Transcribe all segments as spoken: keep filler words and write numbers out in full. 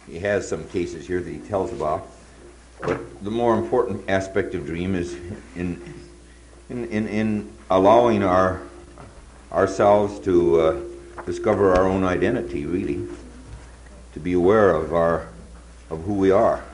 he has some cases here that he tells about. But the more important aspect of dream is in in in, in allowing our ourselves to uh, discover our own identity, really, to be aware of our of who we are,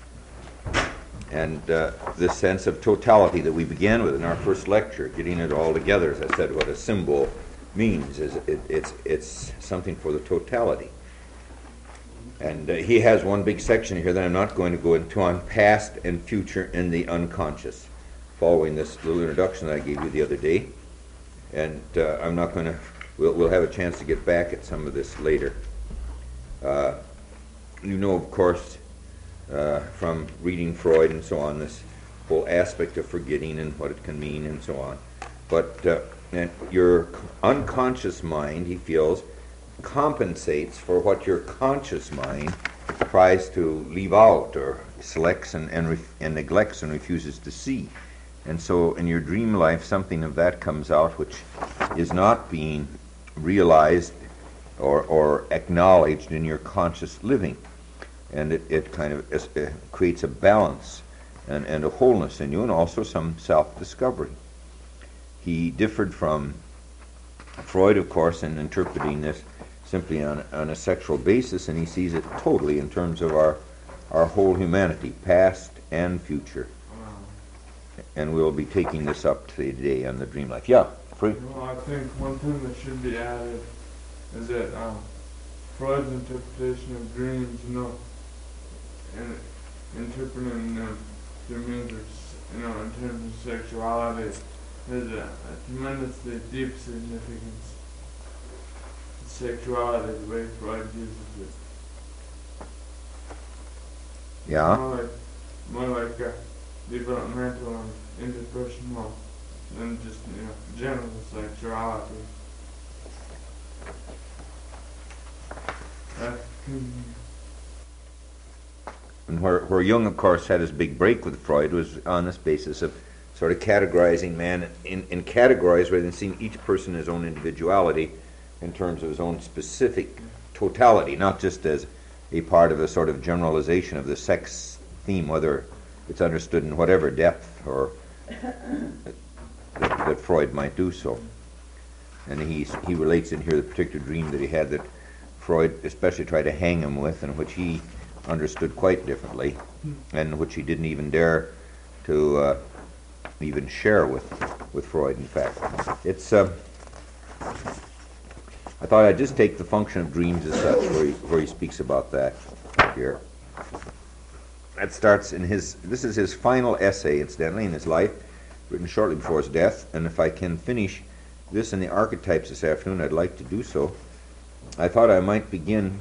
and uh, this sense of totality that we began with in our first lecture, getting it all together. As I said, what a symbol means is it, it's it's something for the totality. And uh, he has one big section here that I'm not going to go into on past and future in the unconscious, following this little introduction that I gave you the other day. And uh, I'm not going to, we'll, we'll have a chance to get back at some of this later. Uh, you know, of course, uh, from reading Freud and so on, this whole aspect of forgetting and what it can mean and so on. But uh, and your unconscious mind, he feels, compensates for what your conscious mind tries to leave out or selects and, and, ref- and neglects and refuses to see. And so in your dream life, something of that comes out which is not being realized or, or acknowledged in your conscious living. And it, it kind of it creates a balance and, and a wholeness in you, and also some self-discovery. He differed from Freud, of course, in interpreting this simply on, on a sexual basis, and he sees it totally in terms of our, our whole humanity, past and future. And we'll be taking this up today on the dream life. Yeah, Free? Well, I think one thing that should be added is that um, Freud's interpretation of dreams, you know, and interpreting them through means of, you know, in terms of sexuality, has a, a tremendously deep significance. Sexuality, the way Freud uses it. Yeah. More like, more like a developmental and interpersonal than just, you know, general sexuality. Uh, and where, where Jung, of course, had his big break with Freud was on this basis of sort of categorizing man in, in categories rather than seeing each person as own individuality in terms of his own specific totality, not just as a part of a sort of generalization of the sex theme, whether it's understood in whatever depth or that, that Freud might do so. And he he relates in here the particular dream that he had that Freud especially tried to hang him with, and which he understood quite differently, and which he didn't even dare to uh, even share with with Freud. In fact, it's. Uh, I thought I'd just take the function of dreams as such, where he, where he speaks about that here. That starts in his, this is his final essay, incidentally, in his life, written shortly before his death. And if I can finish this in the archetypes this afternoon, I'd like to do so. I thought I might begin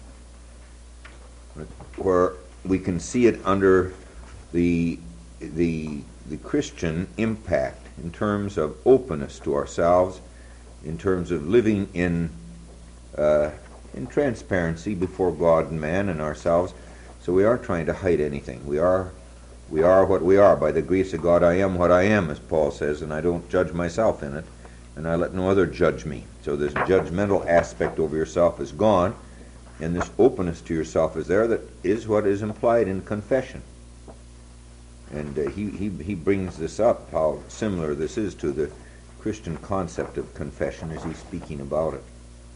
where we can see it under the, the, the Christian impact in terms of openness to ourselves, in terms of living in uh, in transparency before God and man and ourselves. So we aren't trying to hide anything. We are we are what we are. By the grace of God I am what I am, as Paul says, and I don't judge myself in it, and I let no other judge me. So this judgmental aspect over yourself is gone, and this openness to yourself is there. That is what is implied in confession. And uh, he, he, he brings this up, how similar this is to the Christian concept of confession as he's speaking about it.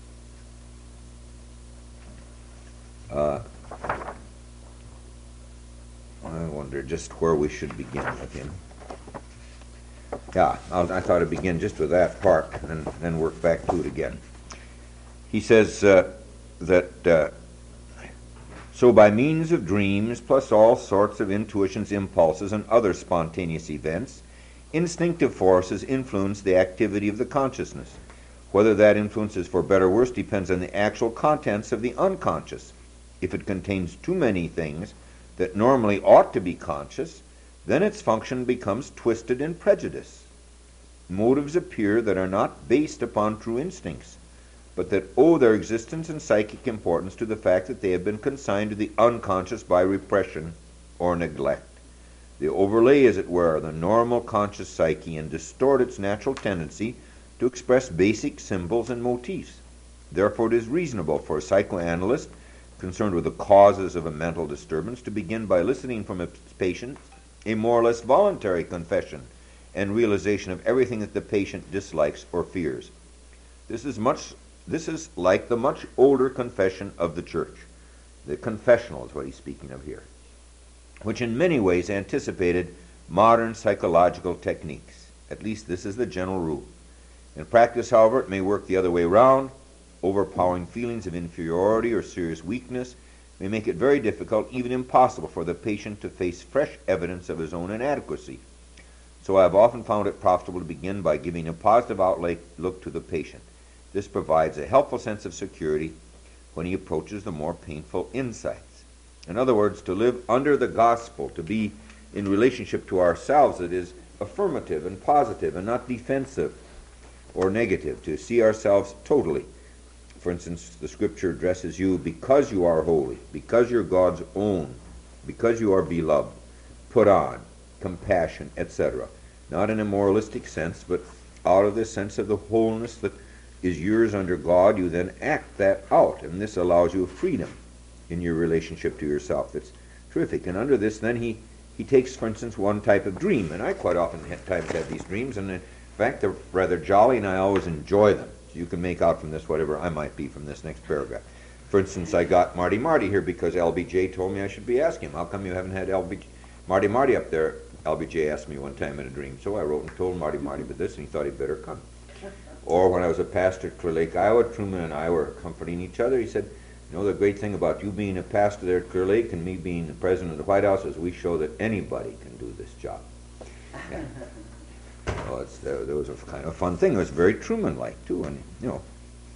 Uh, I wonder just where we should begin with him. Yeah, I'll, I thought I'd begin just with that part and then work back to it again. He says uh, that uh, so by means of dreams plus all sorts of intuitions, impulses, and other spontaneous events, instinctive forces influence the activity of the consciousness. Whether that influence is for better or worse depends on the actual contents of the unconscious. If it contains too many things that normally ought to be conscious, then its function becomes twisted and prejudiced. Motives appear that are not based upon true instincts, but that owe their existence and psychic importance to the fact that they have been consigned to the unconscious by repression or neglect. They overlay, as it were, the normal conscious psyche and distort its natural tendency to express basic symbols and motifs. Therefore, it is reasonable for a psychoanalyst concerned with the causes of a mental disturbance to begin by eliciting from a patient a more or less voluntary confession and realization of everything that the patient dislikes or fears. This is much this is like the much older confession of the church. The confessional is what he's speaking of here, which in many ways anticipated modern psychological techniques. At least this is the general rule. In practice, however, it may work the other way around. Overpowering feelings of inferiority or serious weakness may make it very difficult, even impossible, for the patient to face fresh evidence of his own inadequacy. So I have often found it profitable to begin by giving a positive outlook to the patient. This provides a helpful sense of security when he approaches the more painful insights. In other words, to live under the gospel, to be in relationship to ourselves, it is affirmative and positive and not defensive or negative, to see ourselves totally. For instance, the scripture addresses you because you are holy, because you're God's own, because you are beloved, put on, compassion, et cetera. Not in a moralistic sense, but out of this sense of the wholeness that is yours under God, you then act that out, and this allows you freedom in your relationship to yourself. It's terrific. And under this, then he, he takes, for instance, one type of dream, and I quite often at times have these dreams, and in fact they're rather jolly, and I always enjoy them. So you can make out from this whatever I might be from this next paragraph. For instance, I got Marty Marty here because L B J told me I should be asking him, how come you haven't had L B J, Marty Marty up there? L B J asked me one time in a dream, so I wrote and told Marty Marty about this, and he thought he'd better come. Or when I was a pastor at Clear Lake, Iowa, Truman and I were comforting each other. He said, you know, the great thing about you being a pastor there at Clear Lake and me being the president of the White House is we show that anybody can do this job. Yeah. Well, it's, uh, there was a kind of fun thing. It was very Truman-like, too. And, you know.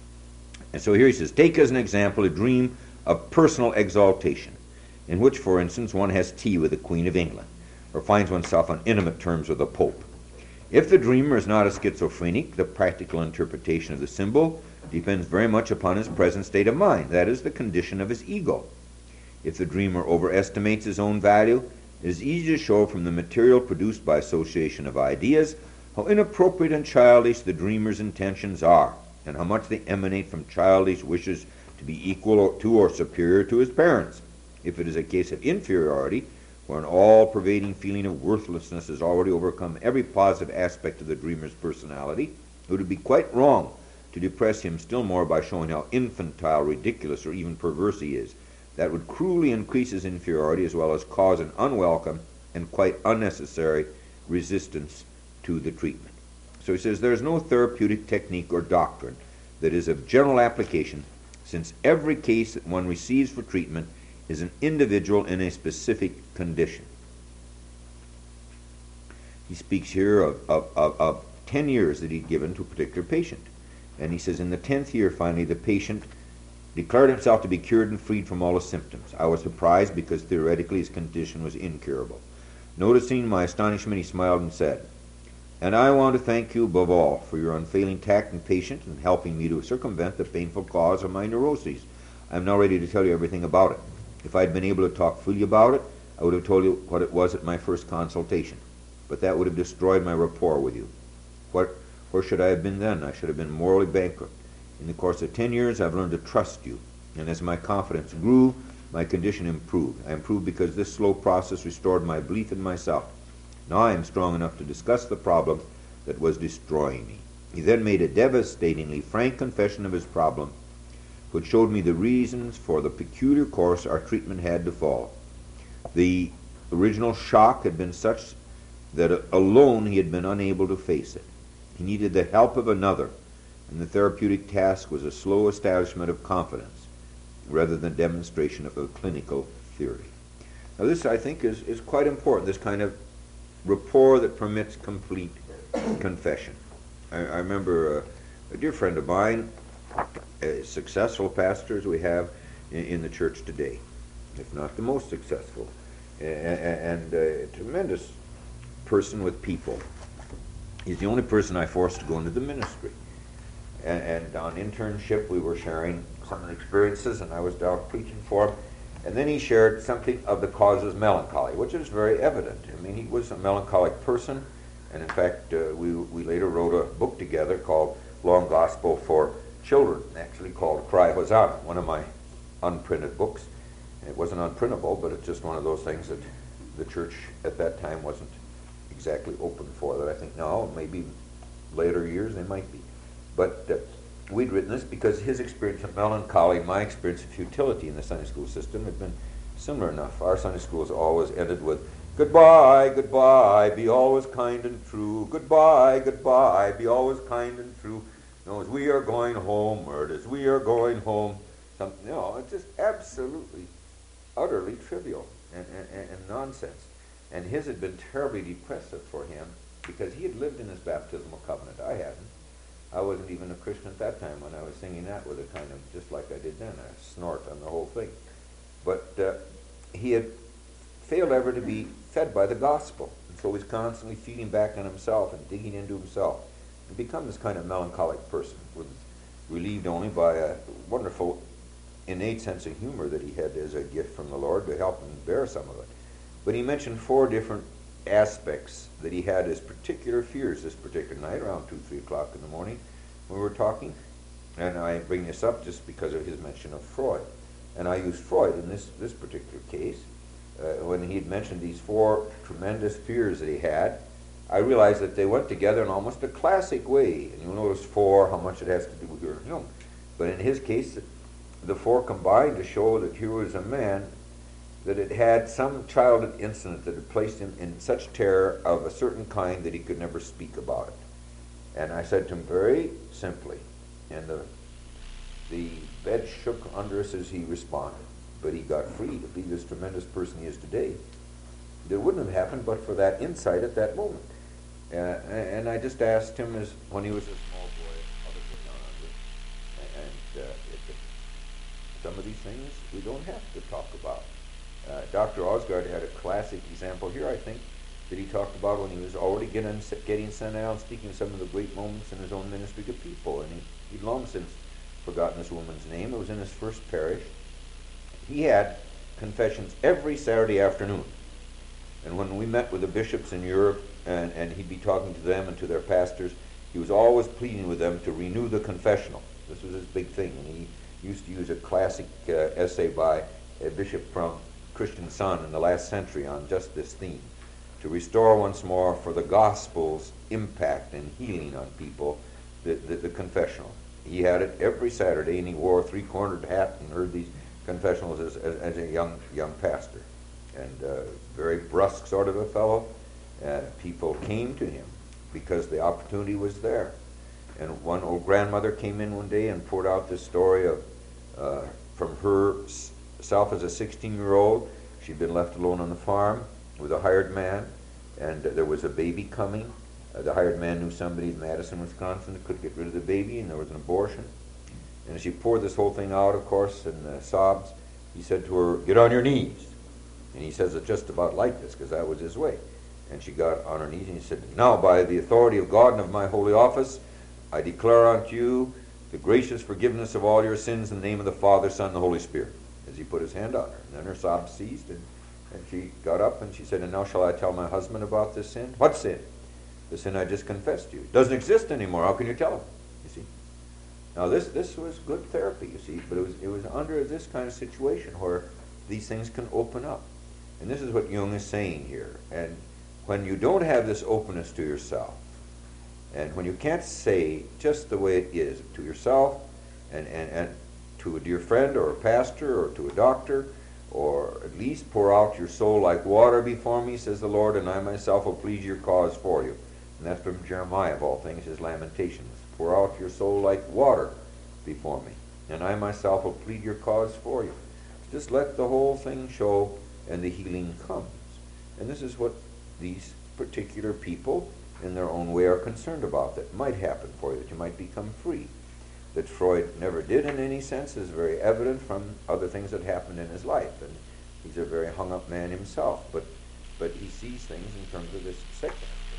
And so here he says, take as an example a dream of personal exaltation, in which, for instance, one has tea with the Queen of England, or finds oneself on intimate terms with the Pope. If the dreamer is not a schizophrenic, the practical interpretation of the symbol depends very much upon his present state of mind, that is, the condition of his ego. If the dreamer overestimates his own value, it is easy to show from the material produced by association of ideas how inappropriate and childish the dreamer's intentions are, and how much they emanate from childish wishes to be equal to or superior to his parents. If it is a case of inferiority, where an all-pervading feeling of worthlessness has already overcome every positive aspect of the dreamer's personality, it would be quite wrong to depress him still more by showing how infantile, ridiculous, or even perverse he is. That would cruelly increase his inferiority as well as cause an unwelcome and quite unnecessary resistance to the treatment. So he says there is no therapeutic technique or doctrine that is of general application, since every case that one receives for treatment is an individual in a specific condition. He speaks here of, of, of, of ten years that he'd given to a particular patient. And he says in the tenth year, finally, the patient declared himself to be cured and freed from all his symptoms. I was surprised because theoretically his condition was incurable. Noticing my astonishment, he smiled and said, and I want to thank you above all for your unfailing tact and patience in helping me to circumvent the painful cause of my neuroses. I am now ready to tell you everything about it. If I had been able to talk freely about it, I would have told you what it was at my first consultation. But that would have destroyed my rapport with you. What, where should I have been then? I should have been morally bankrupt. In the course of ten years, I've learned to trust you. And as my confidence grew, my condition improved. I improved because this slow process restored my belief in myself. Now I am strong enough to discuss the problem that was destroying me. He then made a devastatingly frank confession of his problem, which showed me the reasons for the peculiar course our treatment had to follow. The original shock had been such that alone he had been unable to face it. He needed the help of another, and the therapeutic task was a slow establishment of confidence rather than demonstration of a clinical theory. Now this, I think, is, is quite important, this kind of rapport that permits complete confession. I, I remember a, a dear friend of mine, a successful pastor as we have in, in the church today, if not the most successful, and, and a tremendous person with people. He's the only person I forced to go into the ministry. And, and on internship, we were sharing some of the experiences, and I was down preaching for him. And then he shared something of the causes of melancholy, which is very evident. I mean, he was a melancholic person, and in fact, uh, we, we later wrote a book together called Long Gospel for Children, actually called Cry Hosanna. One of my unprinted books. It wasn't unprintable, but it's just one of those things that the church at that time wasn't exactly open for, that I think now, maybe later years, they might be. But uh, we'd written this because his experience of melancholy, my experience of futility in the Sunday school system had been similar enough. Our Sunday schools always ended with, goodbye, goodbye, be always kind and true. Goodbye, goodbye, be always kind and true. You know, as we are going homeward, as we are going home. Some, you know, it's just absolutely, utterly trivial and, and, and nonsense. And his had been terribly depressive for him because he had lived in his baptismal covenant. I hadn't. I wasn't even a Christian at that time when I was singing that with a kind of, just like I did then, a snort on the whole thing. But uh, he had failed ever to be fed by the gospel. And so he's constantly feeding back on himself and digging into himself. And become this kind of melancholic person, was relieved only by a wonderful innate sense of humor that he had as a gift from the Lord to help him bear some of it. But he mentioned four different aspects that he had as particular fears this particular night, around two, three o'clock in the morning, when we were talking. And I bring this up just because of his mention of Freud. And I used Freud in this, this particular case. Uh, when he had mentioned these four tremendous fears that he had, I realized that they went together in almost a classic way. And you'll notice four, how much it has to do with your Jung. But in his case, the four combined to show that here was a man that had had some childhood incident that had placed him in such terror of a certain kind that he could never speak about it. And I said to him very simply, and the, the bed shook under us as he responded, but he got free to be this tremendous person he is today. That wouldn't have happened but for that insight at that moment. Uh, and I just asked him, as when he was a small boy, how to put down on it. And uh, it, some of these things we don't have to talk about. Uh, Doctor Osgard had a classic example here, I think, that he talked about when he was already getting, getting sent out, speaking of some of the great moments in his own ministry to people. And he, he'd long since forgotten this woman's name. It was in his first parish. He had confessions every Saturday afternoon. And when we met with the bishops in Europe, and, and he'd be talking to them and to their pastors, he was always pleading with them to renew the confessional. This was his big thing. And he used to use a classic uh, essay by a bishop from Christian Son in the last century on just this theme, to restore once more for the gospel's impact and healing on people the, the, the confessional. He had it every Saturday, and he wore a three-cornered hat and heard these confessionals as, as, as a young young pastor. And uh, very brusque sort of a fellow. Uh, people came to him because the opportunity was there. And one old grandmother came in one day and poured out this story of uh, from herself as a sixteen-year-old. She'd been left alone on the farm with a hired man, and uh, there was a baby coming. Uh, the hired man knew somebody in Madison, Wisconsin, that could get rid of the baby, and there was an abortion. And as she poured this whole thing out, of course, in uh, sobs, he said to her, "Get on your knees." And he says it just about like this, because that was his way. And she got on her knees, and he said, "Now, by the authority of God and of my holy office, I declare unto you the gracious forgiveness of all your sins in the name of the Father, Son, and the Holy Spirit," as he put his hand on her. And then her sobs ceased, and, and she got up, and she said, "And now shall I tell my husband about this sin?" "What sin?" "The sin I just confessed to you. It doesn't exist anymore. How can you tell him?" You see. Now this this was good therapy, you see, but it was it was under this kind of situation where these things can open up. And this is what Jung is saying here. And when you don't have this openness to yourself, and when you can't say just the way it is to yourself and, and, and to a dear friend or a pastor or to a doctor, or at least pour out your soul like water before me, says the Lord, and I myself will plead your cause for you. And that's from Jeremiah, of all things, his Lamentations. Pour out your soul like water before me, and I myself will plead your cause for you. Just let the whole thing show, and the healing comes. And this is what these particular people in their own way are concerned about, that might happen for you, that you might become free. That Freud never did in any sense is very evident from other things that happened in his life. And he's a very hung-up man himself, but but he sees things in terms of this sickness.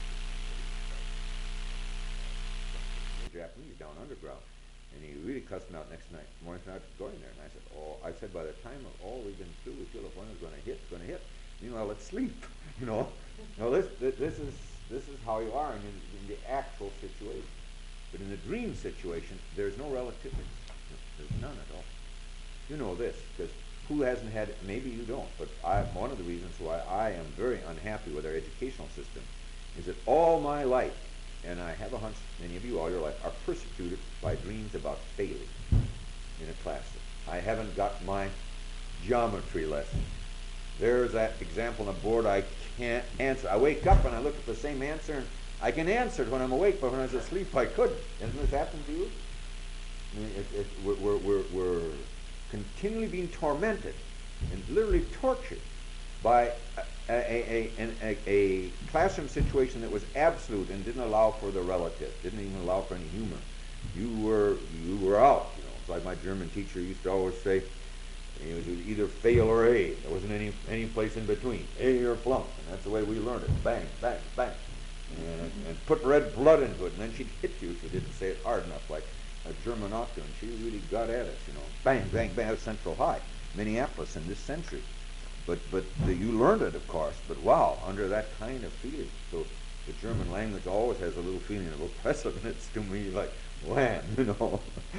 Japanese down underground, and he really cussed me out next night. Morning not going there, and I said, "Oh," I said, "by the time of all we've been through, we feel if one is going to hit, it's going to hit. Meanwhile, let's sleep." You know. No, this this is this is how you are in, in the actual situation. But in the dream situation, there's no relativity. There's none at all. You know this, because who hasn't had, maybe you don't, but I, one of the reasons why I am very unhappy with our educational system is that all my life, and I have a hunch many of you all your life, are persecuted by dreams about failing in a classroom. I haven't got my geometry lesson. There's that example on the board I can't answer. I wake up and I look at the same answer, and I can answer it when I'm awake, but when I was asleep I couldn't. Hasn't this happened to you? I mean, it, it, we're, we're, we're, we're continually being tormented and literally tortured by a, a, a, a, a classroom situation that was absolute and didn't allow for the relative, didn't even allow for any humor. You were you were out. You know, it's like my German teacher used to always say, it was either fail or A. There wasn't any any place in between, A or flunk, and that's the way we learned it. Bang, bang, bang, and, and put red blood into it, and then she'd hit you if you didn't say it hard enough, like a German ought to, and she really got at us, you know. Bang, bang, bang. That's Central High, Minneapolis in this century. But but the, you learned it, of course. But wow, under that kind of feeling. So the German language always has a little feeling of oppressiveness to me, like wham, you know.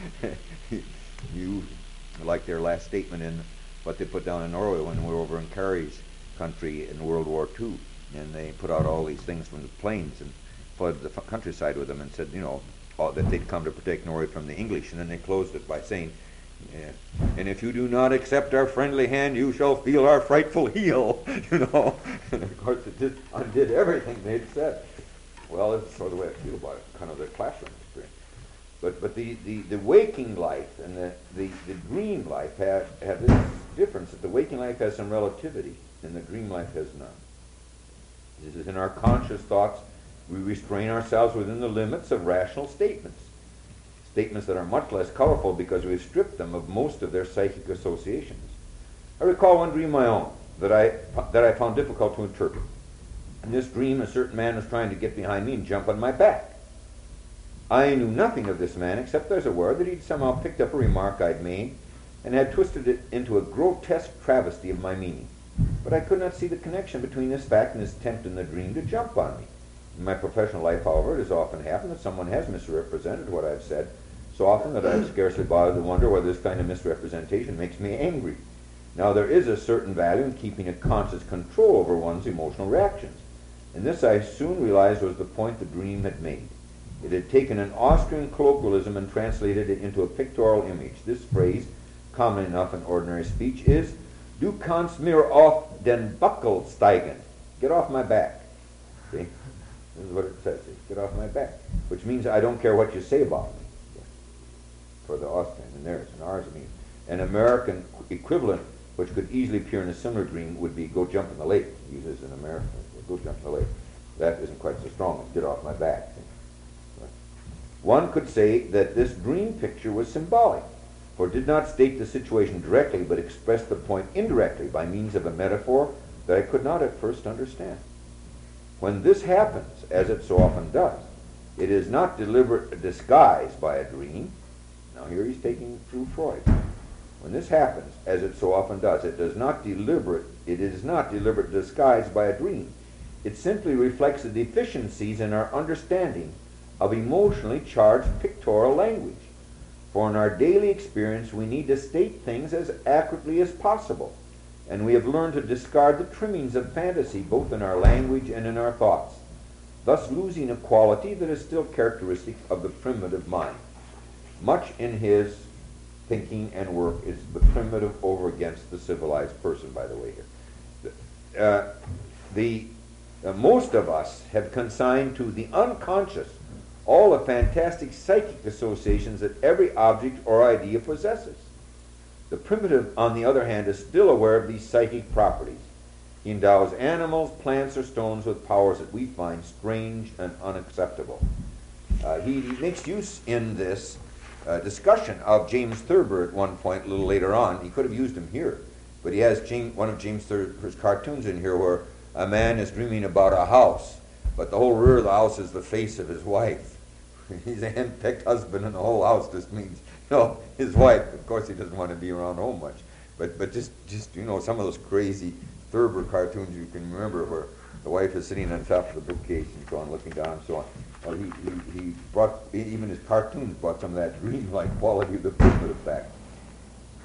You like their last statement in what they put down in Norway when we were over in Carrie's country in World War Two, and they put out all these things from the planes and flooded the f- countryside with them, and said, you know, all, that they'd come to protect Norway from the English, and then they closed it by saying, yeah, and if you do not accept our friendly hand, you shall feel our frightful heel, you know. And of course it just undid everything they'd said. Well, that's sort of the way I feel about it, kind of the classroom experience. But but the, the, the waking life and the, the, the dream life have, have this difference, that the waking life has some relativity and the dream life has none. This is in our conscious thoughts, we restrain ourselves within the limits of rational statements. Statements that are much less colorful because we've stripped them of most of their psychic associations. I recall one dream of my own that I, that I found difficult to interpret. In this dream, a certain man was trying to get behind me and jump on my back. I knew nothing of this man except I was aware that he'd somehow picked up a remark I'd made and had twisted it into a grotesque travesty of my meaning. But I could not see the connection between this fact and his attempt in the dream to jump on me. In my professional life, however, it has often happened that someone has misrepresented what I've said, so often that I've scarcely bothered to wonder whether this kind of misrepresentation makes me angry. Now, there is a certain value in keeping a conscious control over one's emotional reactions, and this I soon realized was the point the dream had made. It had taken an Austrian colloquialism and translated it into a pictorial image. This phrase, common enough in ordinary speech, is, "Du kannst mir auf den Buckel steigen." Get off my back. See? This is what it says. Get off my back. Which means I don't care what you say about me. For the Austrian and theirs, and ours, I mean. An American equivalent, which could easily appear in a similar dream, would be go jump in the lake. Use this in American. Go jump in the lake. That isn't quite so strong as get off my back. One could say that this dream picture was symbolic, for it did not state the situation directly, but expressed the point indirectly by means of a metaphor that I could not at first understand. When this happens, as it so often does, it is not deliberate disguise by a dream. Now here he's taking through Freud. When this happens, as it so often does, it does not deliberate, it is not deliberate disguise by a dream. It simply reflects the deficiencies in our understanding of emotionally charged pictorial language. For in our daily experience, we need to state things as accurately as possible, and we have learned to discard the trimmings of fantasy both in our language and in our thoughts, thus losing a quality that is still characteristic of the primitive mind. Much in his thinking and work is the primitive over against the civilized person, by the way here. Uh, the, uh, most of us have consigned to the unconscious all the fantastic psychic associations that every object or idea possesses. The primitive, on the other hand, is still aware of these psychic properties. He endows animals, plants, or stones with powers that we find strange and unacceptable. Uh, he, he makes use in this uh, discussion of James Thurber at one point, a little later on. He could have used him here, but he has James, one of James Thurber's cartoons in here where a man is dreaming about a house, but the whole rear of the house is the face of his wife. He's a hand-picked husband, and the whole house just means, you know, his wife. Of course, he doesn't want to be around home much. But but just, just you know, some of those crazy Thurber cartoons you can remember where the wife is sitting on top of the bookcase and so on, looking down and so on. Well, he, he, he brought, even his cartoons brought some of that dream-like quality of the primitive back.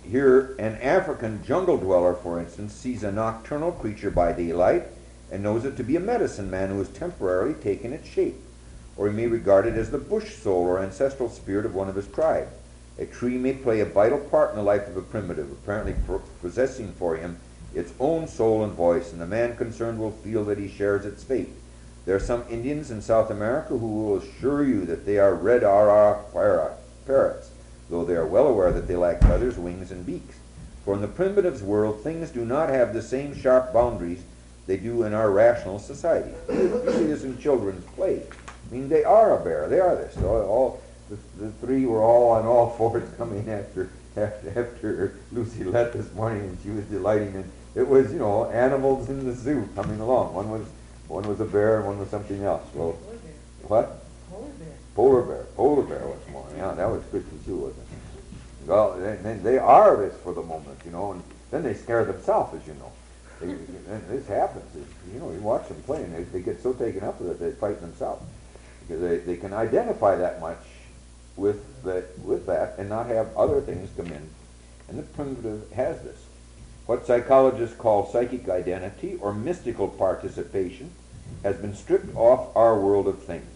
here, an African jungle dweller, for instance, sees a nocturnal creature by daylight and knows it to be a medicine man who has temporarily taken its shape. Or he may regard it as the bush soul or ancestral spirit of one of his tribe. A tree may play a vital part in the life of a primitive, apparently possessing for him its own soul and voice, and the man concerned will feel that he shares its fate. There are some Indians in South America who will assure you that they are red ara parrots, though they are well aware that they lack feathers, wings, and beaks. For in the primitive's world, things do not have the same sharp boundaries they do in our rational society. You see this in children's play. I mean, they are a bear. They are this. So all the, the three were all on all fours coming after, after after Lucy left this morning, and she was delighting. And it was, you know, animals in the zoo coming along. One was one was a bear, and one was something else. Well, what? Polar bear. Polar bear. Polar bear was more. Yeah, that was Christmas too, wasn't it? Well, then they are this for the moment, you know, and then they scare themselves, as you know. They, and this happens. It's, you know, you watch them play, and they, they get so taken up with it they fight themselves. Because they, they can identify that much with that, with that and not have other things come in. And the primitive has this. What psychologists call psychic identity or mystical participation has been stripped off our world of things.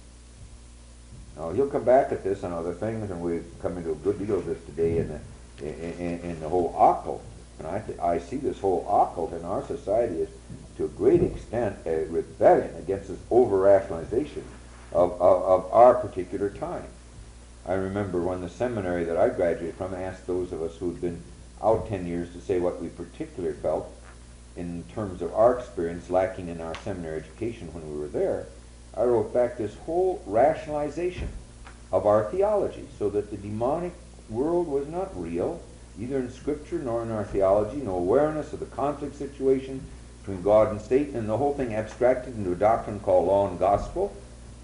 Now, he'll come back at this and other things, and we've come into a good deal of this today in the, in, in, in the whole occult. And I, th- I see this whole occult in our society as, to a great extent, a rebellion against this over-rationalization Of, of, of our particular time. I remember when the seminary that I graduated from asked those of us who had been out ten years to say what we particularly felt in terms of our experience lacking in our seminary education when we were there. I wrote back this whole rationalization of our theology so that the demonic world was not real, either in Scripture nor in our theology, no awareness of the conflict situation between God and Satan, and the whole thing abstracted into a doctrine called law and gospel,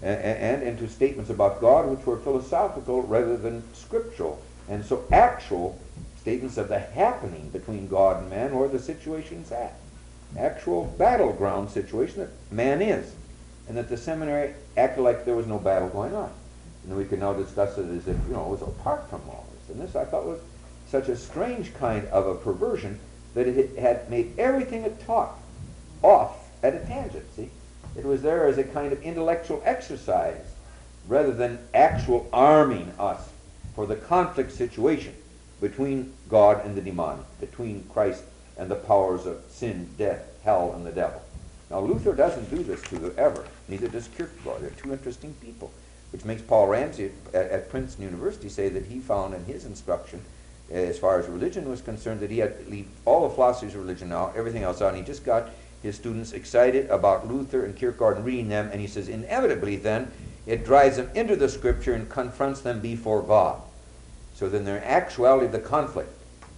and into statements about God which were philosophical rather than scriptural, and so actual statements of the happening between God and man, or the situation's at. Actual battleground situation that man is, and that the seminary acted like there was no battle going on. And we can now discuss it as if, you know, it was apart from all this. And this I thought was such a strange kind of a perversion that it had made everything it taught off at a tangent, see? It was there as a kind of intellectual exercise rather than actual arming us for the conflict situation between God and the demonic, between Christ and the powers of sin, death, hell, and the devil. Now, Luther doesn't do this to the ever. Neither does Kierkegaard. They're two interesting people, which makes Paul Ramsey at, at Princeton University say that he found in his instruction, as far as religion was concerned, that he had to leave all the philosophies of religion out, everything else out, and he just got his students excited about Luther and Kierkegaard and reading them, and he says, inevitably then, it drives them into the Scripture and confronts them before God. So then their actuality, the conflict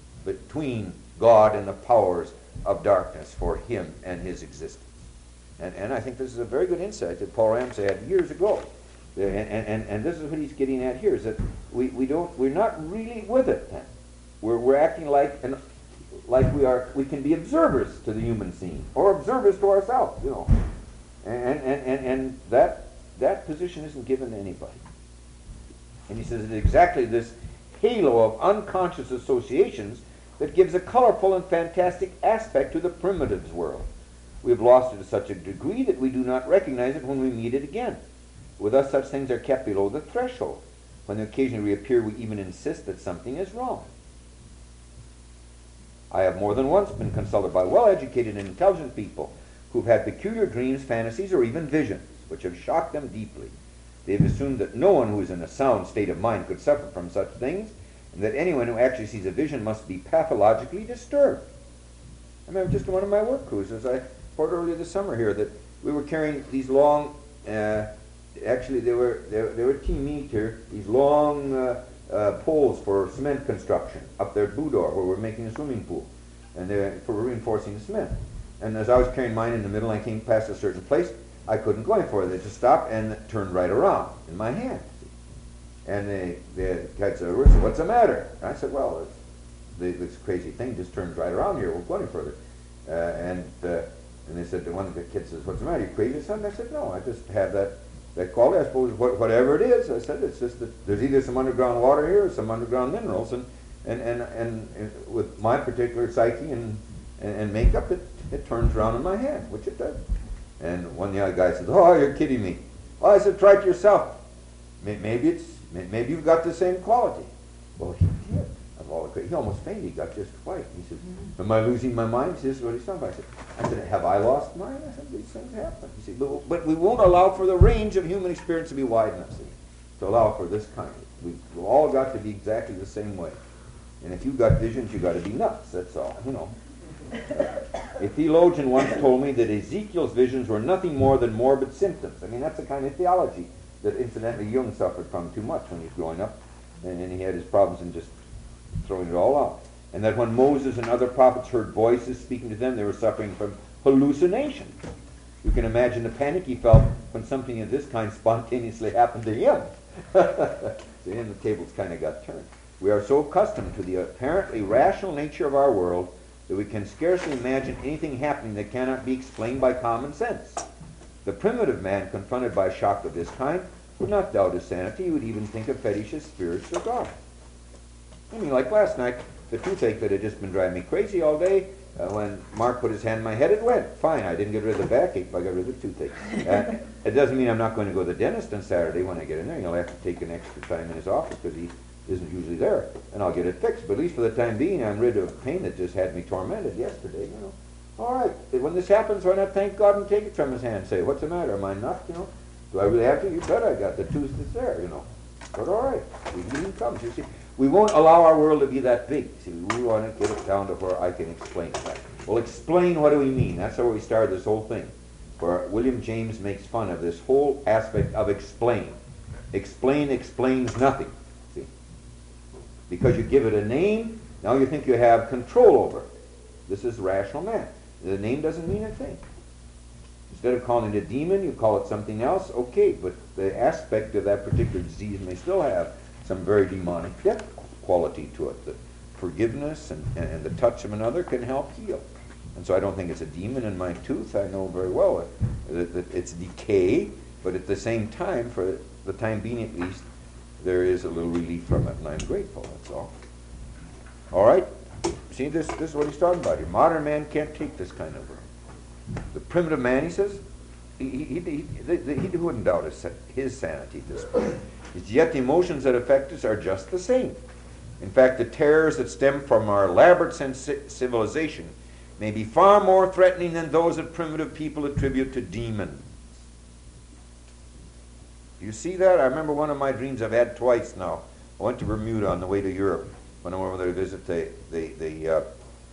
between God and the powers of darkness for him and his existence. And, and I think this is a very good insight that Paul Ramsey had years ago. And, and, and this is what he's getting at here, is that we, we don't, we're not really with it then. We're, we're acting like an like we are, we can be observers to the human scene, or observers to ourselves, you know. And, and, and, and that, that position isn't given to anybody. And he says it's exactly this halo of unconscious associations that gives a colorful and fantastic aspect to the primitive's world. We have lost it to such a degree that we do not recognize it when we meet it again. With us, such things are kept below the threshold. When they occasionally reappear, we even insist that something is wrong. I have more than once been consulted by well-educated and intelligent people who've had peculiar dreams, fantasies, or even visions, which have shocked them deeply. They've assumed that no one who is in a sound state of mind could suffer from such things, and that anyone who actually sees a vision must be pathologically disturbed. I remember just one of my work cruises, I reported earlier this summer here, that we were carrying these long, uh, actually they were, they, they were ten meter, these long uh, Uh, poles for cement construction up there at Budor, where we're making a swimming pool, and they're for reinforcing the cement. And as I was carrying mine in the middle, I came past a certain place. I couldn't go any further. They just stopped and turned right around in my hand. And they, the guy said, "What's the matter?" And I said, "Well, it's, the, this crazy thing just turns right around here. We'll go any further." Uh, and uh, and they said, the one of the kids says, "What's the matter? You crazy or something?" I said, "No, I just have that." That quality, I suppose, what, whatever it is, I said, it's just that there's either some underground water here or some underground minerals, and And, and, and, and with my particular psyche and, and, and makeup, it, it turns around in my hand, which it does. And one of the other guys says, "Oh, you're kidding me." "Oh," I said, "try it yourself. Maybe it's, maybe you've got the same quality." Well, he did. Of all the, he almost fainted. He got just white. He said, "Am I losing my mind?" He says, "What he's talking about?" I said, I said, "Have I lost mine?" I said, "These things happen." He said, but, but we won't allow for the range of human experience to be wide enough, see, to allow for this kind. We've all got to be exactly the same way. And if you've got visions, you've got to be nuts. That's all, you know. A theologian once told me that Ezekiel's visions were nothing more than morbid symptoms. I mean, that's the kind of theology that incidentally Jung suffered from too much when he was growing up. And, and he had his problems in just throwing it all out. And that when Moses and other prophets heard voices speaking to them, they were suffering from hallucination. You can imagine the panic he felt when something of this kind spontaneously happened to him. So then the tables kind of got turned. We are so accustomed to the apparently rational nature of our world that we can scarcely imagine anything happening that cannot be explained by common sense. The primitive man, confronted by a shock of this kind, would not doubt his sanity. He would even think of fetishes, spirits, or God. I mean, like last night, the toothache that had just been driving me crazy all day, uh, when Mark put his hand in my head, it went. Fine, I didn't get rid of the backache, but I got rid of the toothache. Uh, it doesn't mean I'm not going to go to the dentist on Saturday when I get in there. He'll have to take an extra time in his office because he isn't usually there, and I'll get it fixed. But at least for the time being, I'm rid of pain that just had me tormented yesterday, you know. All right, when this happens, why not thank God and take it from his hand and say, "What's the matter? Am I nuts, you know? Do I really have to? You bet I got the tooth that's there, you know." But all right, the healing comes, you see. We won't allow our world to be that big. See, we want to get it down to where I can explain it. Well, explain, what do we mean? That's how we started this whole thing, where William James makes fun of this whole aspect of explain. Explain explains nothing. See? Because you give it a name, now you think you have control over it. This is rational man. The name doesn't mean a thing. Instead of calling it a demon, you call it something else, okay, but the aspect of that particular disease may still have some very demonic depth quality to it. The forgiveness and, and, and the touch of another can help heal. And so I don't think it's a demon in my tooth. I know very well that, that it's decay, but at the same time, for the time being at least, there is a little relief from it, and I'm grateful, that's all. All right? See, this, this is what he's talking about here. Modern man can't take this kind of room. The primitive man, he says, he, he, he, he, he wouldn't doubt his, his sanity at this point. Yet the emotions that affect us are just the same. In fact, the terrors that stem from our elaborate civilization may be far more threatening than those that primitive people attribute to demons. Do you see that? I remember one of my dreams I've had twice now. I went to Bermuda on the way to Europe when I went over there to visit the the the, uh,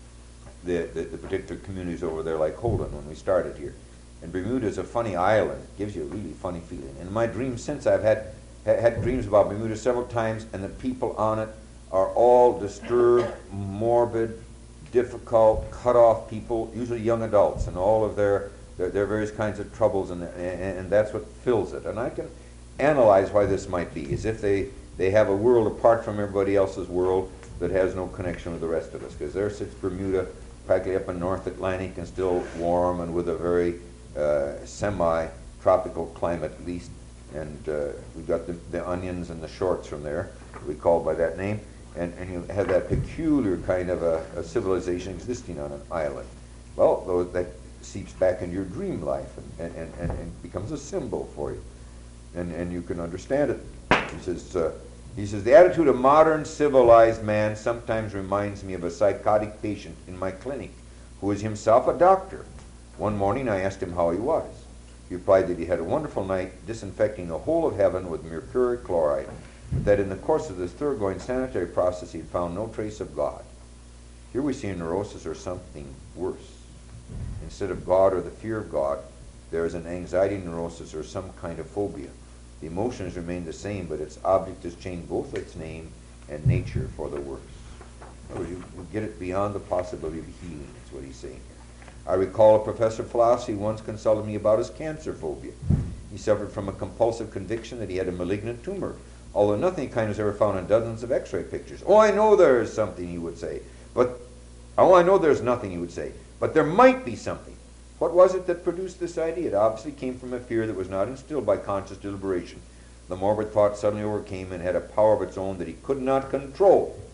the, the, the particular communities over there, like Holden, when we started here. And Bermuda is a funny island. It gives you a really funny feeling. And in my dreams since, I've had had dreams about Bermuda several times, and the people on it are all disturbed, morbid, difficult, cut-off people, usually young adults, and all of their their, their various kinds of troubles, and, and and that's what fills it. And I can analyze why this might be, as if they they have a world apart from everybody else's world that has no connection with the rest of us, because there sits Bermuda, practically up in North Atlantic, and still warm and with a very uh, semi-tropical climate at least. And uh, we've got the, the onions and the shorts from there, we call by that name, and, and you have that peculiar kind of a, a civilization existing on an island. Well, though, that seeps back into your dream life and, and, and, and becomes a symbol for you, and, and you can understand it. He says, uh, he says, the attitude of modern civilized man sometimes reminds me of a psychotic patient in my clinic who is himself a doctor. One morning I asked him how he was. He replied that he had a wonderful night disinfecting the whole of heaven with mercuric chloride, but that in the course of this thoroughgoing sanitary process he had found no trace of God. Here we see a neurosis or something worse. Instead of God or the fear of God, there is an anxiety neurosis or some kind of phobia. The emotions remain the same, but its object has changed both its name and nature for the worse. In other words, you get it beyond the possibility of healing, is what he's saying here. I recall a professor of philosophy once consulted me about his cancer phobia. He suffered from a compulsive conviction that he had a malignant tumor, although nothing kind was ever found in dozens of x-ray pictures. Oh, I know there is something, he would say. But, oh, I know there's nothing, he would say. But there might be something. What was it that produced this idea? It obviously came from a fear that was not instilled by conscious deliberation. The morbid thought suddenly overcame and had a power of its own that he could not control.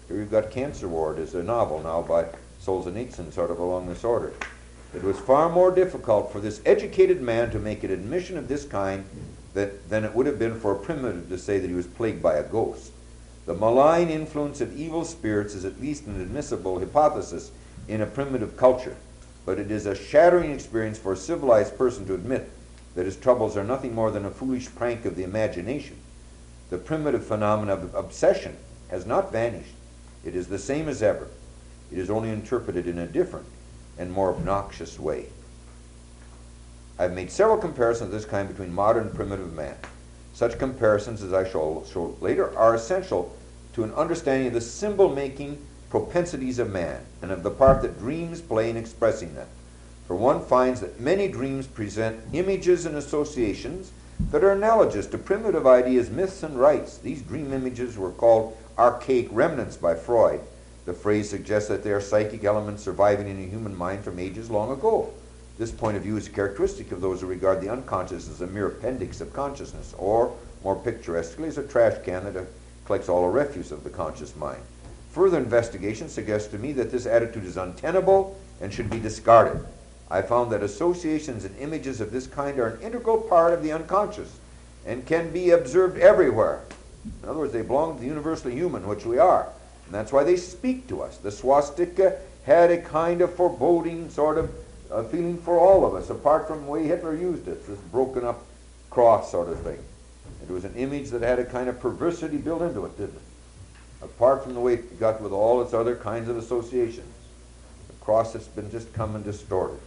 Here you've got Cancer Ward as a novel now by Solzhenitsyn, sort of along this order. It was far more difficult for this educated man to make an admission of this kind that, than it would have been for a primitive to say that he was plagued by a ghost. The malign influence of evil spirits is at least an admissible hypothesis in a primitive culture, but it is a shattering experience for a civilized person to admit that his troubles are nothing more than a foolish prank of the imagination. The primitive phenomenon of obsession has not vanished. It is the same as ever. It is only interpreted in a different and more obnoxious way. I've made several comparisons of this kind between modern and primitive man. Such comparisons, as I shall show later, are essential to an understanding of the symbol-making propensities of man and of the part that dreams play in expressing them. For one finds that many dreams present images and associations that are analogous to primitive ideas, myths, and rites. These dream images were called archaic remnants by Freud. The phrase suggests that they are psychic elements surviving in a human mind from ages long ago. This point of view is characteristic of those who regard the unconscious as a mere appendix of consciousness, or, more picturesquely, as a trash can that uh, collects all the refuse of the conscious mind. Further investigation suggests to me that this attitude is untenable and should be discarded. I found that associations and images of this kind are an integral part of the unconscious and can be observed everywhere. In other words, they belong to the universally human, which we are. And that's why they speak to us. The swastika had a kind of foreboding sort of uh, feeling for all of us, apart from the way Hitler used it, this broken up cross sort of thing. It was an image that had a kind of perversity built into it, didn't it? Apart from the way it got with all its other kinds of associations. The cross has been just come and distorted.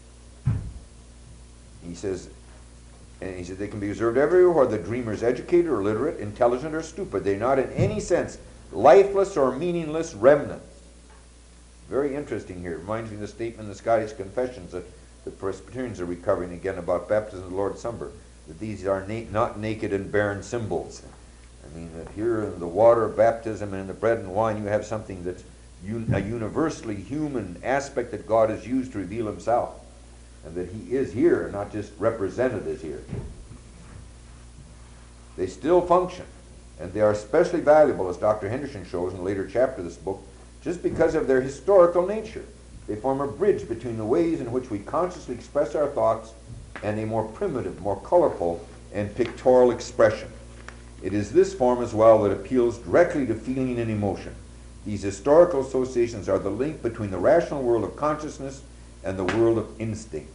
He says, and he said they can be observed everywhere where the dreamer is educated or literate, intelligent or stupid. They're not in any sense lifeless or meaningless remnants. Very interesting here. It reminds me of the statement in the Scottish Confessions that the Presbyterians are recovering again about baptism of the Lord's Supper, that these are na not naked and barren symbols. I mean, that here in the water of baptism and in the bread and wine you have something that's un a universally human aspect that God has used to reveal himself, and that he is here and not just represented as here. They still function, and they are especially valuable, as Doctor Henderson shows in a later chapter of this book, just because of their historical nature. They form a bridge between the ways in which we consciously express our thoughts and a more primitive, more colorful, and pictorial expression. It is this form as well that appeals directly to feeling and emotion. These historical associations are the link between the rational world of consciousness and the world of instinct.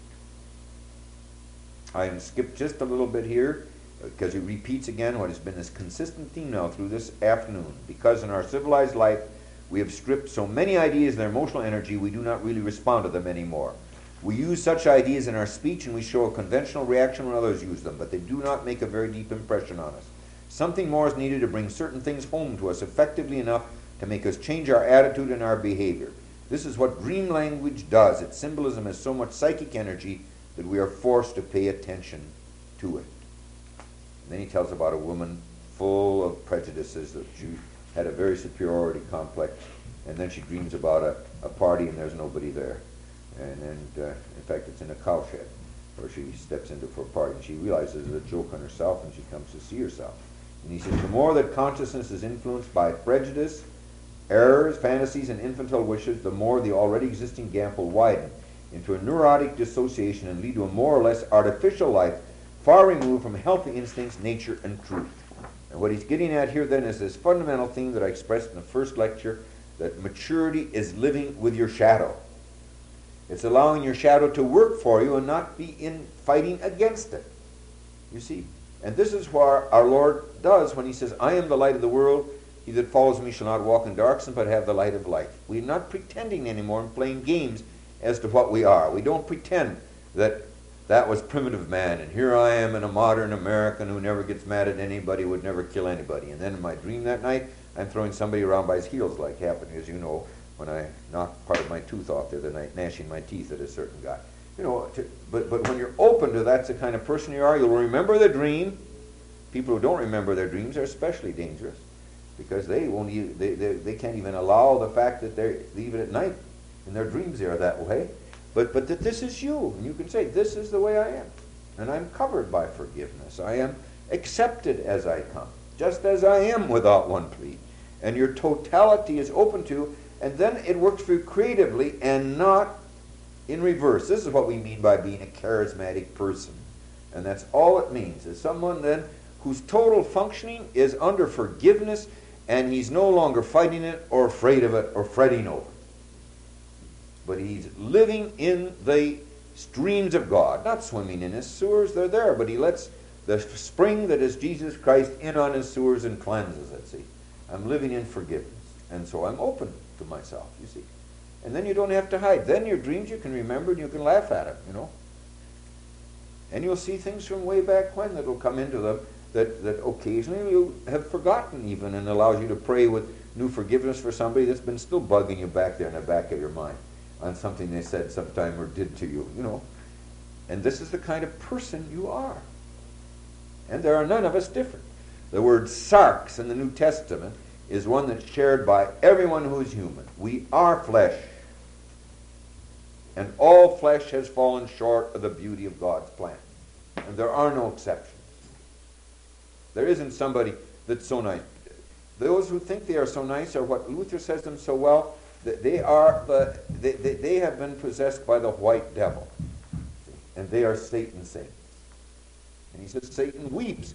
I am skipped just a little bit here because it repeats again what has been this consistent theme now through this afternoon. Because in our civilized life we have stripped so many ideas of their emotional energy, we do not really respond to them anymore. We use such ideas in our speech and we show a conventional reaction when others use them, but they do not make a very deep impression on us. Something more is needed to bring certain things home to us effectively enough to make us change our attitude and our behavior. This is what dream language does. Its symbolism has so much psychic energy that we are forced to pay attention to it. And then he tells about a woman full of prejudices, that she had a very superiority complex, and then she dreams about a, a party and there's nobody there. And, and uh, in fact, it's in a cowshed where she steps into for a party, and she realizes it's a joke on herself, and she comes to see herself. And he says, the more that consciousness is influenced by prejudice, errors, fantasies, and infantile wishes, the more the already existing gap will widen into a neurotic dissociation and lead to a more or less artificial life, far removed from healthy instincts, nature, and truth. And what he's getting at here then is this fundamental theme that I expressed in the first lecture, that maturity is living with your shadow. It's allowing your shadow to work for you and not be in fighting against it. You see? And this is what our Lord does when he says, I am the light of the world. He that follows me shall not walk in darkness, but have the light of life. We're not pretending anymore and playing games as to what we are. We don't pretend that that was primitive man, and here I am in a modern American who never gets mad at anybody, would never kill anybody. And then in my dream that night, I'm throwing somebody around by his heels, like happened, as you know, when I knocked part of my tooth off the other night, gnashing my teeth at a certain guy. You know, to, but, but when you're open to that's the kind of person you are, you'll remember the dream. People who don't remember their dreams are especially dangerous, because they won't even, they, they, they can't even allow the fact that they leave it at night. In their dreams they are that way. But, but that this is you, and you can say, this is the way I am. And I'm covered by forgiveness. I am accepted as I come, just as I am without one plea. and your totality is open to, and then it works for you creatively and not in reverse. This is what we mean by being a charismatic person. And that's all it means, is someone then whose total functioning is under forgiveness, and he's no longer fighting it or afraid of it or fretting over it. But he's living in the streams of God, not swimming in his sewers. They're there, but he lets the spring that is Jesus Christ in on his sewers and cleanses it. See, I'm living in forgiveness, and so I'm open to myself, you see. And then you don't have to hide. Then your dreams you can remember and you can laugh at them, you know. And you'll see things from way back when that will come into them that, that occasionally you have forgotten even, and allows you to pray with new forgiveness for somebody that's been still bugging you back there in the back of your mind on something they said sometime or did to you, you know. And this is the kind of person you are. And there are none of us different. The word sarx in the New Testament is one that's shared by everyone who is human. We are flesh. And all flesh has fallen short of the beauty of God's plan. And there are no exceptions. There isn't somebody that's so nice. Those who think they are so nice are what Luther says them so well, that they are the they, they, they have been possessed by the white devil. And they are Satan's saints. And he says Satan weeps.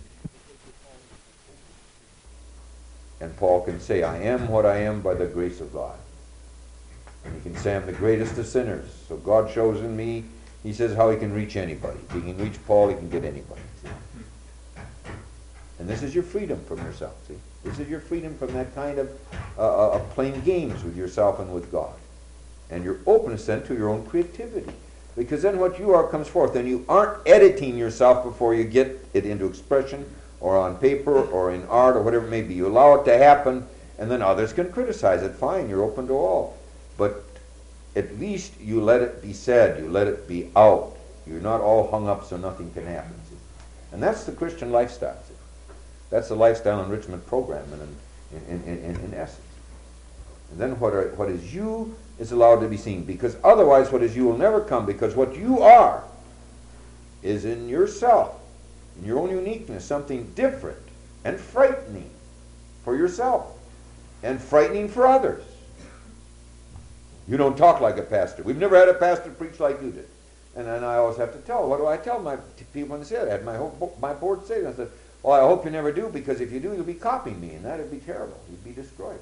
And Paul can say, I am what I am by the grace of God. And he can say I'm the greatest of sinners. So God shows in me, he says, how he can reach anybody. If he can reach Paul, he can get anybody. See? And this is your freedom from yourself. See? This is your freedom from that kind of, uh, of playing games with yourself and with God. And your openness then to your own creativity. Because then what you are comes forth. And you aren't editing yourself before you get it into expression or on paper or in art or whatever it may be. You allow it to happen, and then others can criticize it. Fine, you're open to all. But at least you let it be said. You let it be out. You're not all hung up so nothing can happen. See? And that's the Christian lifestyle. See? That's the lifestyle enrichment program in, in, in, in, in essence. And then what, are, what is you is allowed to be seen. Because otherwise what is you will never come. Because what you are is in yourself, in your own uniqueness, something different and frightening for yourself and frightening for others. You don't talk like a pastor. We've never had a pastor preach like you did. And then I always have to tell, what do I tell my people when they say that? I had my, whole, my board say that. I said, well, I hope you never do, because if you do, you'll be copying me, and that would be terrible. You'd be destroyed.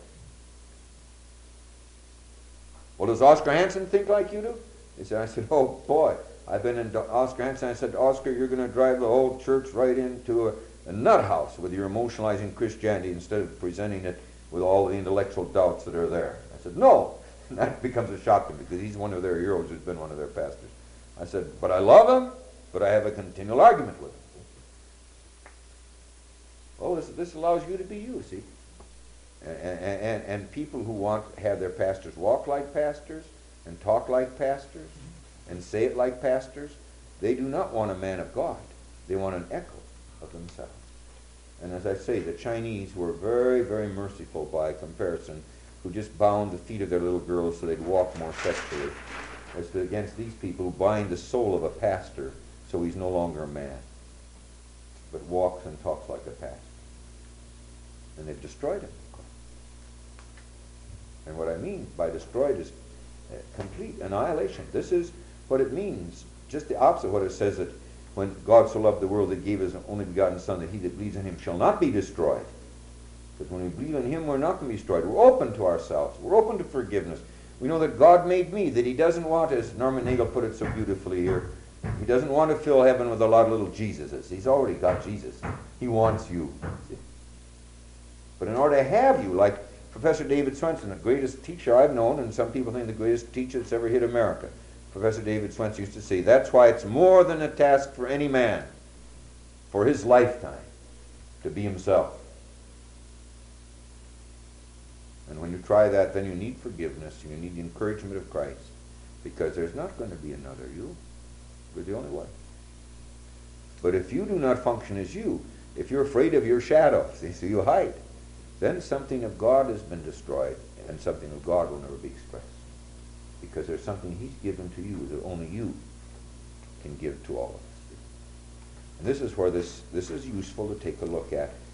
Well, does Oscar Hansen think like you do? He said, I said, oh, boy. I've been in Oscar Hansen. I said, Oscar, you're going to drive the whole church right into a, a nut house with your emotionalizing Christianity instead of presenting it with all the intellectual doubts that are there. I said, no. And that becomes a shock to me, because he's one of their heroes who's been one of their pastors. I said, but I love him, but I have a continual argument with him. Well, this, this allows you to be you, see. And, and, and people who want to have their pastors walk like pastors and talk like pastors and say it like pastors, they do not want a man of God. They want an echo of themselves. And as I say, the Chinese were very, very merciful by comparison, who just bound the feet of their little girls so they'd walk more sexually, as to against these people who bind the soul of a pastor so he's no longer a man, but walks and talks like a pastor. And they've destroyed him. And what I mean by destroyed is uh, complete annihilation. This is what it means. Just the opposite of what it says, that when God so loved the world that he gave his only begotten Son, that he that believes in him shall not be destroyed. Because when we believe in him, we're not going to be destroyed. We're open to ourselves. We're open to forgiveness. We know that God made me, that he doesn't want, as Norman Nagel put it so beautifully here, he doesn't want to fill heaven with a lot of little Jesuses. He's already got Jesus. He wants you. See? But in order to have you, like Professor David Swenson, the greatest teacher I've known, and some people think the greatest teacher that's ever hit America, Professor David Swenson used to say, that's why it's more than a task for any man, for his lifetime, to be himself. And when you try that, then you need forgiveness, and you need the encouragement of Christ, because there's not going to be another you. You're the only one. But if you do not function as you, if you're afraid of your shadow, so you hide, then something of God has been destroyed, and something of God will never be expressed. Because there's something he's given to you that only you can give to all of us. And this is where this, this is useful to take a look at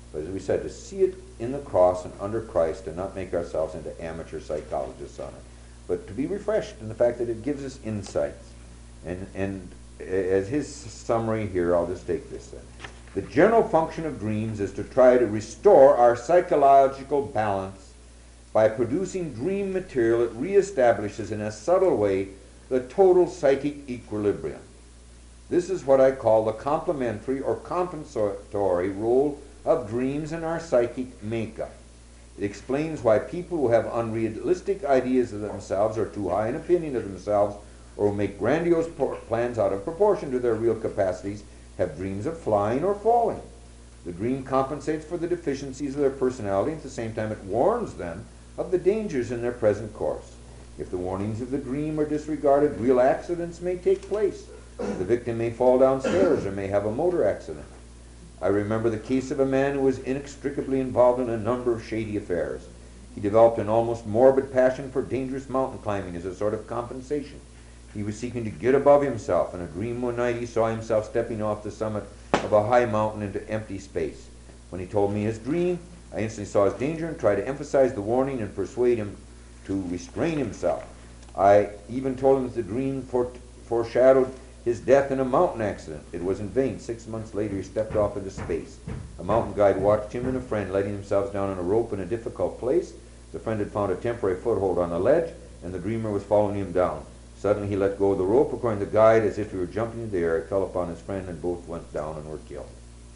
But as we said, to see it in the cross and under Christ and not make ourselves into amateur psychologists on it, but to be refreshed in the fact that it gives us insights. And, and as his summary here, I'll just take this then. The general function of dreams is to try to restore our psychological balance by producing dream material that reestablishes in a subtle way the total psychic equilibrium. This is what I call the complementary or compensatory role of dreams in our psychic makeup. It explains why people who have unrealistic ideas of themselves or too high an opinion of themselves or who make grandiose plans out of proportion to their real capacities have dreams of flying or falling. The dream compensates for the deficiencies of their personality, and at the same time it warns them of the dangers in their present course. If the warnings of the dream are disregarded, real accidents may take place. The victim may fall downstairs or may have a motor accident. I remember the case of a man who was inextricably involved in a number of shady affairs. He developed an almost morbid passion for dangerous mountain climbing as a sort of compensation. He was seeking to get above himself. In a dream one night he saw himself stepping off the summit of a high mountain into empty space. When he told me his dream, I instantly saw his danger and tried to emphasize the warning and persuade him to restrain himself. I even told him that the dream fore- foreshadowed his death in a mountain accident. It was in vain. Six months later he stepped off into space. A mountain guide watched him and a friend letting themselves down on a rope in a difficult place. The friend had found a temporary foothold on a ledge, and the dreamer was following him down. Suddenly he let go of the rope. According to the guide, as if he were jumping into the air, it fell upon his friend, and both went down and were killed.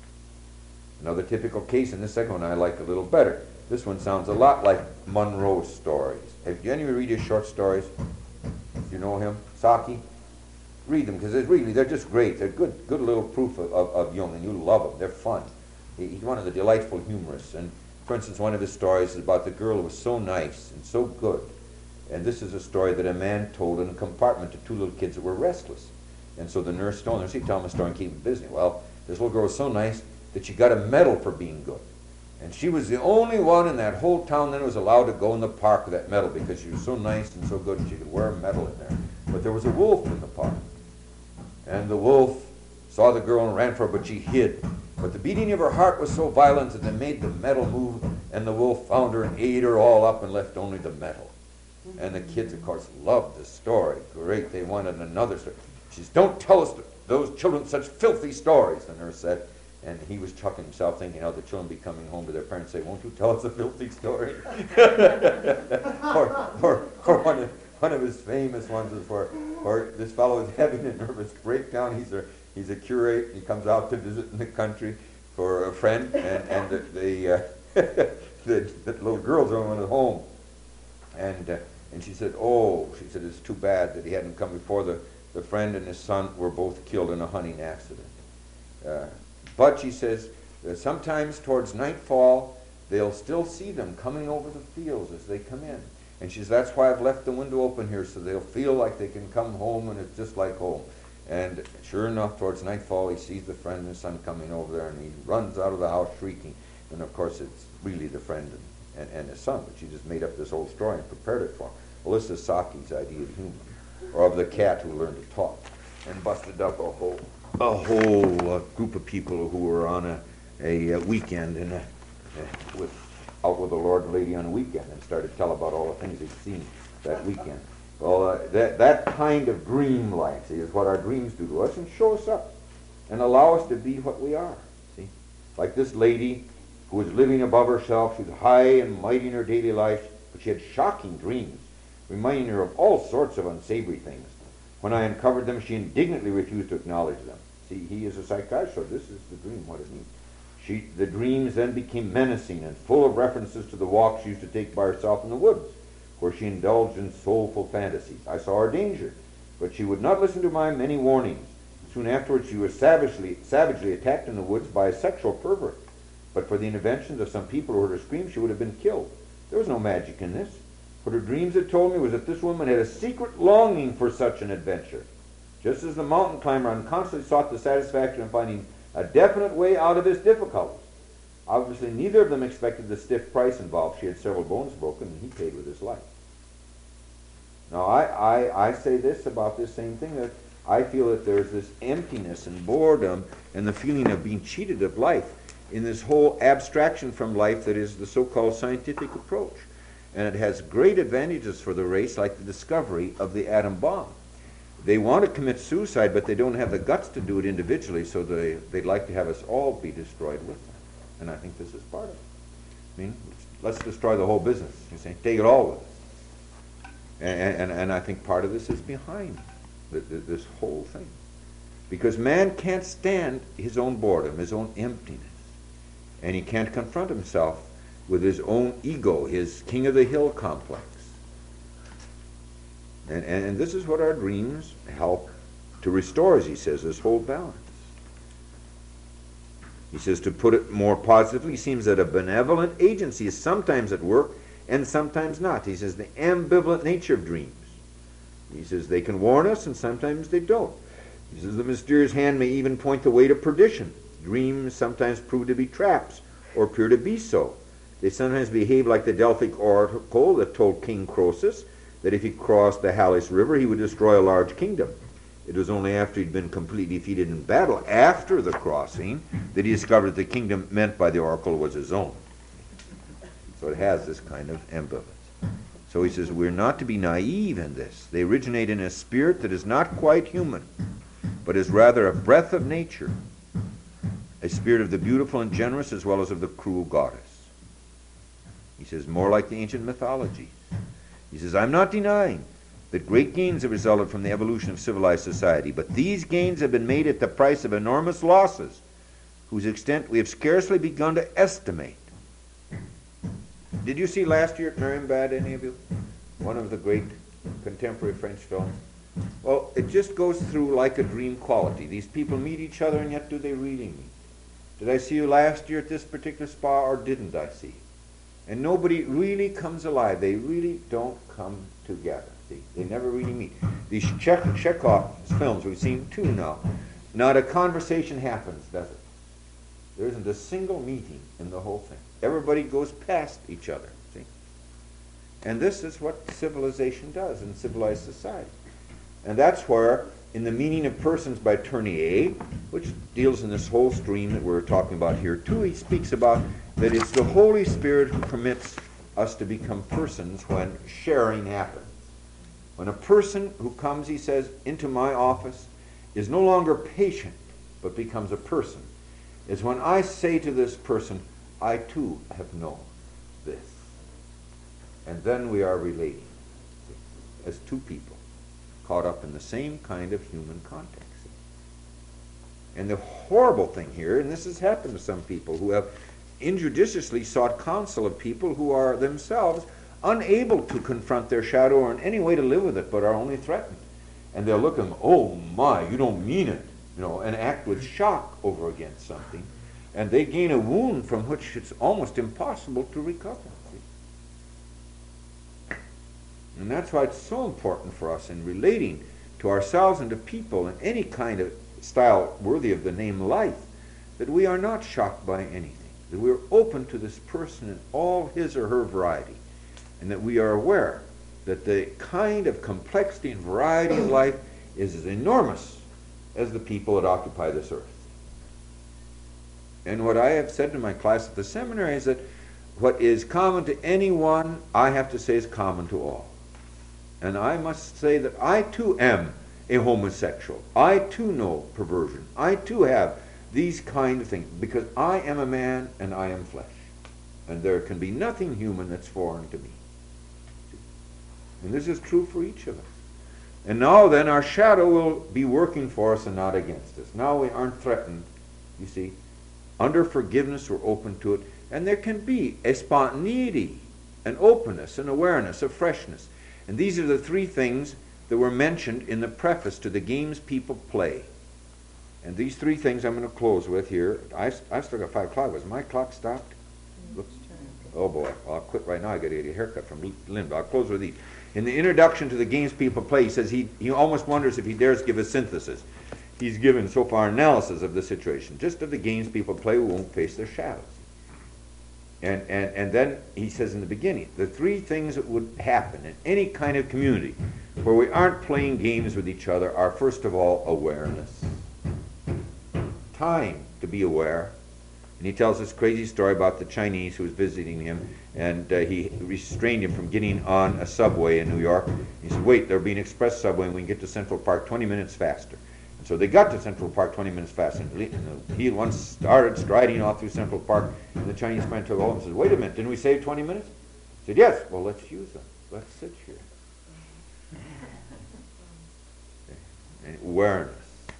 Another typical case, and this second one I like a little better. This one sounds a lot like Monroe's stories. Have you any read his short stories? Do you know him? Saki? Read them, because really, they're just great. They're good good little proof of, of, of Jung, and you love them. They're fun. He, he's one of the delightful humorists. And, for instance, one of his stories is about the girl who was so nice and so good. And this is a story that a man told in a compartment to two little kids that were restless. And so the nurse told them, she tell them a story and keep them busy. Well, this little girl was so nice that she got a medal for being good. And she was the only one in that whole town that was allowed to go in the park with that medal because she was so nice and so good and she could wear a medal in there. But there was a wolf in the park. And the wolf saw the girl and ran for her, but she hid. But the beating of her heart was so violent that it made the medal move, and the wolf found her and ate her all up and left only the medal. And the kids, of course, loved the story. Great, they wanted another story. She says, don't tell us those children such filthy stories, the nurse said. And he was chuckling himself, thinking how the children be coming home to their parents and say, won't you tell us a filthy story? or or, or one, of, one of his famous ones is where, where this fellow is having a nervous breakdown. He's a, he's a curate. He comes out to visit in the country for a friend, and, and the, the, uh, the, the little girl's on at home. And uh, and she said, oh, she said, it's too bad that he hadn't come before. The, the friend and his son were both killed in a hunting accident. Uh, But, she says, uh, sometimes towards nightfall, they'll still see them coming over the fields as they come in. And she says, that's why I've left the window open here, so they'll feel like they can come home and it's just like home. And sure enough, towards nightfall, he sees the friend and his son coming over there, and he runs out of the house shrieking. And, of course, it's really the friend and, and, and his son, but she just made up this whole story and prepared it for him. Well, this is Saki's idea of humor, or of the cat who learned to talk and busted up a whole a whole uh, group of people who were on a, a, a weekend in a, uh, with out with a lord and lady on a weekend and started to tell about all the things they'd seen that weekend. Well, uh, that that kind of dream life, see, is what our dreams do to us and show us up and allow us to be what we are. See, like this lady who was living above herself. She was high and mighty in her daily life, but she had shocking dreams, reminding her of all sorts of unsavory things. When I uncovered them, she indignantly refused to acknowledge them. See, he is a psychiatrist, so this is the dream, what it means. She, the dreams then became menacing and full of references to the walks she used to take by herself in the woods, where she indulged in soulful fantasies. I saw her danger, but she would not listen to my many warnings. Soon afterwards, she was savagely, savagely attacked in the woods by a sexual pervert. But for the interventions of some people who heard her scream, she would have been killed. There was no magic in this. What her dreams had told me was that this woman had a secret longing for such an adventure. Just as the mountain climber constantly sought the satisfaction of finding a definite way out of his difficulties. Obviously, neither of them expected the stiff price involved. She had several bones broken, and he paid with his life. Now, I, I, I say this about this same thing, that I feel that there's this emptiness and boredom and the feeling of being cheated of life in this whole abstraction from life that is the so-called scientific approach. And it has great advantages for the race, like the discovery of the atom bomb. They want to commit suicide, but they don't have the guts to do it individually, so they, they'd like to have us all be destroyed with them. And I think this is part of it. I mean, let's destroy the whole business. You say, take it all with us. And, and, and I think part of this is behind the, the, this whole thing. Because man can't stand his own boredom, his own emptiness. And he can't confront himself with his own ego, his king of the hill complex. And, and, and this is what our dreams help to restore, as he says, this whole balance. He says, to put it more positively, it seems that a benevolent agency is sometimes at work and sometimes not. He says, the ambivalent nature of dreams. He says, they can warn us and sometimes they don't. He says, the mysterious hand may even point the way to perdition. Dreams sometimes prove to be traps or appear to be so. They sometimes behave like the Delphic oracle that told King Croesus that if he crossed the Halys River, he would destroy a large kingdom. It was only after he'd been completely defeated in battle, after the crossing, that he discovered that the kingdom meant by the oracle was his own. So it has this kind of ambivalence. So he says, we're not to be naive in this. They originate in a spirit that is not quite human, but is rather a breath of nature, a spirit of the beautiful and generous as well as of the cruel goddess. He says, more like the ancient mythologies. He says, I'm not denying that great gains have resulted from the evolution of civilized society, but these gains have been made at the price of enormous losses, whose extent we have scarcely begun to estimate. Did you see last year at Marienbad, any of you? One of the great contemporary French films? Well, it just goes through like a dream quality. These people meet each other, and yet do they really meet? Did I see you last year at this particular spa, or didn't I see you? And nobody really comes alive. They really don't come together. See? They never really meet. These Chekhov Chekhov's films, we've seen two now, not a conversation happens, does it? There isn't a single meeting in the whole thing. Everybody goes past each other. See? And this is what civilization does in civilized society. And that's where, in The Meaning of Persons by Tournier, which deals in this whole stream that we're talking about here too, he speaks about that it's the Holy Spirit who permits us to become persons when sharing happens. When a person who comes, he says, into my office is no longer patient, but becomes a person, is when I say to this person, I too have known this. And then we are relating as two people caught up in the same kind of human context. And the horrible thing here, and this has happened to some people who have injudiciously sought counsel of people who are themselves unable to confront their shadow or in any way to live with it, but are only threatened. And they'll look at them, oh my, you don't mean it, you know, and act with shock over against something. And they gain a wound from which it's almost impossible to recover. See? And that's why it's so important for us in relating to ourselves and to people in any kind of style worthy of the name life, that we are not shocked by anything, that we're open to this person in all his or her variety, and that we are aware that the kind of complexity and variety of life is as enormous as the people that occupy this earth. And what I have said to my class at the seminary is that what is common to anyone, I have to say is common to all. And I must say that I too am a homosexual. I too know perversion. I too have these kind of things, because I am a man and I am flesh. And there can be nothing human that's foreign to me. And this is true for each of us. And now then our shadow will be working for us and not against us. Now we aren't threatened, you see. Under forgiveness we're open to it. And there can be a spontaneity, an openness, an awareness, a freshness. And these are the three things that were mentioned in the preface to the games people play. And these three things I'm going to close with here. I, I've still got five o'clock. Was my clock stopped? Oops. Oh boy, well, I'll quit right now. I got to get a haircut from Lynn, but I'll close with these. In the introduction to the games people play, he says he, he almost wonders if he dares give a synthesis. He's given so far analysis of the situation. Just of the games people play, we won't face their shadows. And, and, and then he says in the beginning, the three things that would happen in any kind of community where we aren't playing games with each other are, first of all, awareness. Time to be aware. And he tells this crazy story about the Chinese who was visiting him, and uh, he restrained him from getting on a subway in New York. He said, wait, there'll be an express subway and we can get to Central Park twenty minutes faster. And so they got to Central Park twenty minutes faster. And he once started striding off through Central Park, and the Chinese man took hold and said, wait a minute, didn't we save twenty minutes? He said, yes, well, let's use them. Let's sit here. And awareness.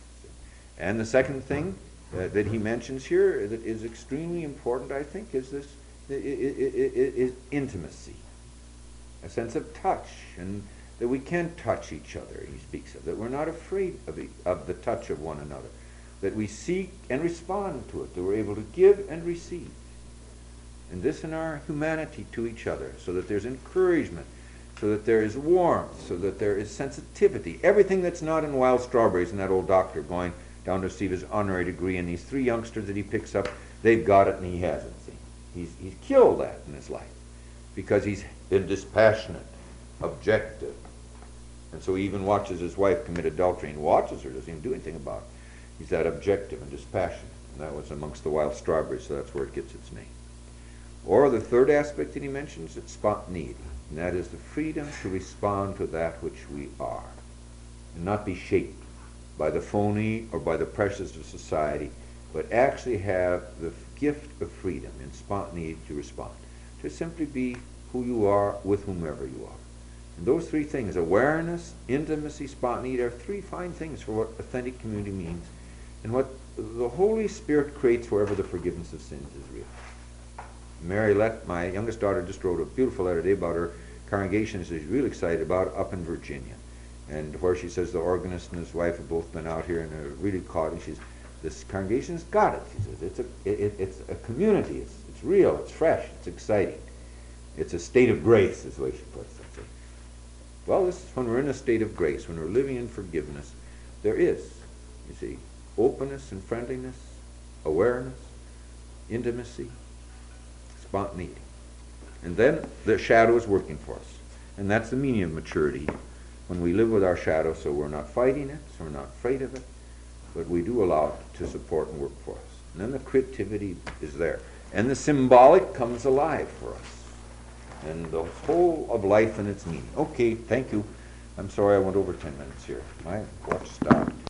And the second thing uh, that he mentions here that is extremely important, I think, is this i- i- i- is intimacy, a sense of touch, and that we can touch each other, he speaks of, that we're not afraid of, e- of the touch of one another, that we seek and respond to it, that we're able to give and receive. And this in our humanity to each other, so that there's encouragement, so that there is warmth, so that there is sensitivity. Everything that's not in Wild Strawberries and that old doctor going down to receive his honorary degree, and these three youngsters that he picks up, they've got it and he hasn't. See, he's, he's killed that in his life because he's been dispassionate, objective. And so he even watches his wife commit adultery and watches her, doesn't even do anything about it. He's that objective and dispassionate. And that was amongst the Wild Strawberries, so that's where it gets its name. Or the third aspect that he mentions, it's spontaneity. And that is the freedom to respond to that which we are and not be shaped by the phony or by the pressures of society, but actually have the gift of freedom and spontaneity to respond, to simply be who you are with whomever you are. And those three things, awareness, intimacy, spontaneity, are three fine things for what authentic community means and what the Holy Spirit creates wherever the forgiveness of sins is real. Mary Lett, my youngest daughter, just wrote a beautiful letter today about her congregation she's really excited about up in Virginia, and where she says the organist and his wife have both been out here and they're really caught. And she's, this congregation's got it. She says it's a it, it's a community. It's it's real. It's fresh. It's exciting. It's a state of grace, is the way she puts it. Well, this is when we're in a state of grace, when we're living in forgiveness. There is, you see, openness and friendliness, awareness, intimacy, spontaneity. And then the shadow is working for us. And that's the meaning of maturity. When we live with our shadow, so we're not fighting it, so we're not afraid of it, but we do allow it to support and work for us. And then the creativity is there. And the symbolic comes alive for us. And the whole of life and its meaning. Okay, thank you. I'm sorry I went over ten minutes here. My watch stopped.